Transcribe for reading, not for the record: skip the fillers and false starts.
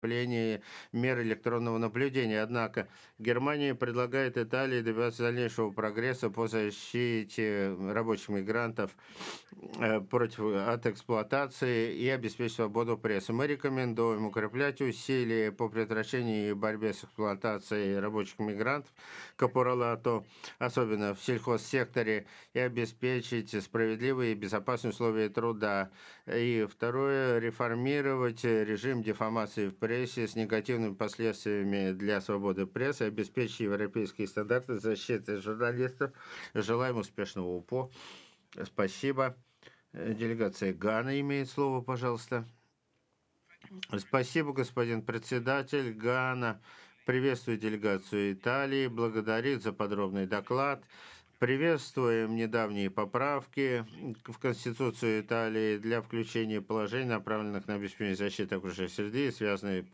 осуществлении мер электронного наблюдения. Однако Германия предлагает Италии добиваться дальнейшего прогресса по защите рабочих мигрантов от эксплуатации и обеспечить свободу прессы. Мы рекомендуем укреплять усилия по предотвращению и борьбе с эксплуатацией рабочих мигрантов, капоралато, особенно в сельхозсекторе, и обеспечить справедливые и безопасные условия труда. И второе, реформировать режим дефамации в прессе с негативными последствиями для свободы прессы, обеспечить европейские стандарты защиты журналистов. Желаем успешного УПО. Спасибо. Делегация Гана имеет слово, пожалуйста. Спасибо, господин председатель. Гана приветствует делегацию Италии, благодарит за подробный доклад. Приветствуем недавние поправки в Конституцию Италии для включения положений, направленных на обеспечение защиты окружающей среды, связанные